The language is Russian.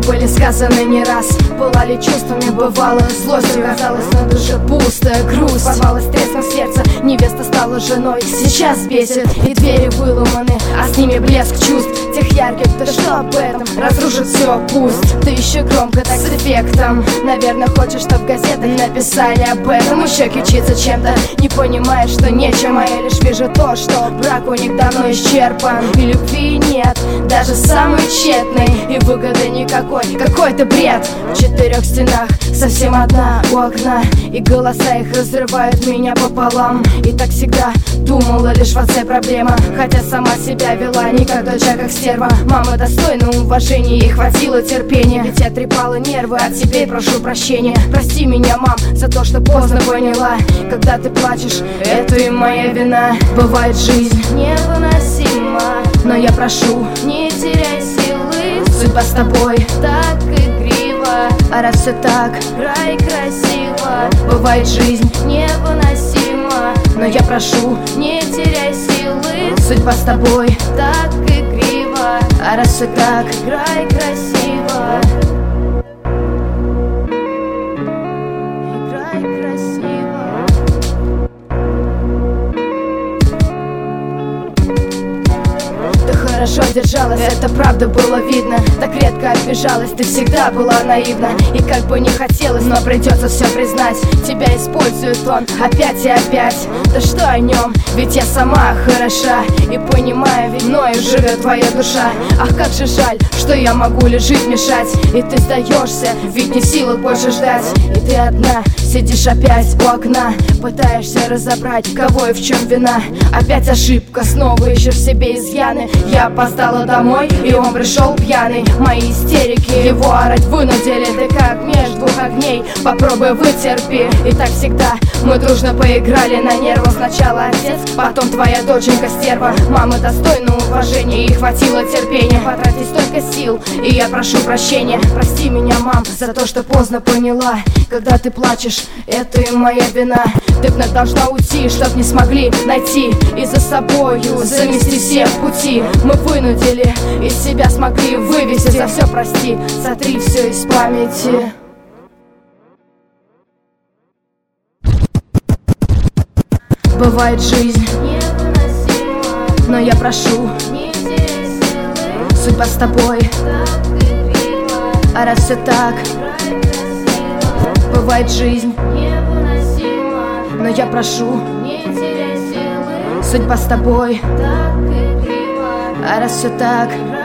были сказаны не раз. Пылали чувствами, бывало злостью, казалось на душе пусто, грусть порвалась треском сердца, невеста стала женой. Сейчас бесит, и двери выломаны, а с ними блеск чувств тех ярких. Да что об этом, разрушит все, пусть. Ты еще громко так с эффектом, наверное, хочешь, чтоб в газетах написали об этом. Еще кичится чем-то, не понимаешь, что нечем. А я лишь вижу то, что брак у них давно исчерпан, и любви нет, даже самый тщетный, и выгоды никакой, какой-то бред. В четырех стенах, совсем одна у окна, и голоса их разрывают меня пополам. И так всегда думала, лишь в отце проблема, хотя сама себя вела не как доча, как стерва. Мама достойна уважения, ей хватило терпения, ведь я трепала нервы, от тебя и прошу прощения. Прости меня, мам, за то, что поздно поняла. Когда ты плачешь, это и моя вина. Бывает, жизнь невыносима, но я прошу, не теряй силы. Судьба с тобой так игриво, а раз все так, край красиво. Бывает, жизнь невыносима, но я прошу, не теряй силы. Судьба с тобой так игриво, а раз все так, край красиво. Играй красиво. Хорошо держалась, это правда было видно. Так редко обижалась, ты всегда была наивна. И как бы не хотелось, но придется все признать. Тебя использует он опять и опять. Да что о нем, ведь я сама хороша. И понимаю, ведь мною живет твоя душа. Ах, как же жаль, что я могу лишь жить мешать. И ты сдаешься, ведь не в силах больше ждать. И ты одна, сидишь опять у окна, пытаешься разобрать, кого и в чем вина. Опять ошибка, снова ищешь в себе изъяны. Я опоздала домой, и он пришел пьяный. Мои истерики его орать вынудили. Ты как между двух огней, попробуй вытерпи. И так всегда мы дружно поиграли на нервах. Сначала отец, потом твоя доченька стерва. Мама достойна уважения, и хватило терпения потратить столько сил, и я прошу прощения. Прости меня, мам, за то, что поздно поняла. Когда ты плачешь, это и моя вина. Ты вновь должна уйти, чтоб не смогли найти и за собою замести все пути. Мы вынудили, из себя смогли вывести. За все прости, сотри все из памяти. Бывает, жизнь невыносима, но я прошу, не теряй силы. Судьба с тобой так игриво, а раз все так, край красиво. Бывает, жизнь невыносима, но я прошу, не теряй силы. Судьба с тобой так игриво, а раз все так,